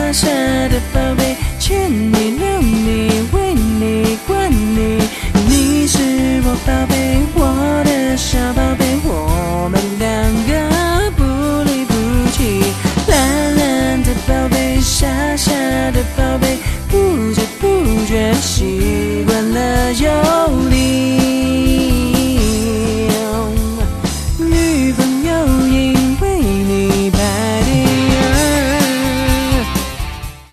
下的宝贝，牵你、留你、为你、管你，你是我宝贝，我的小宝贝。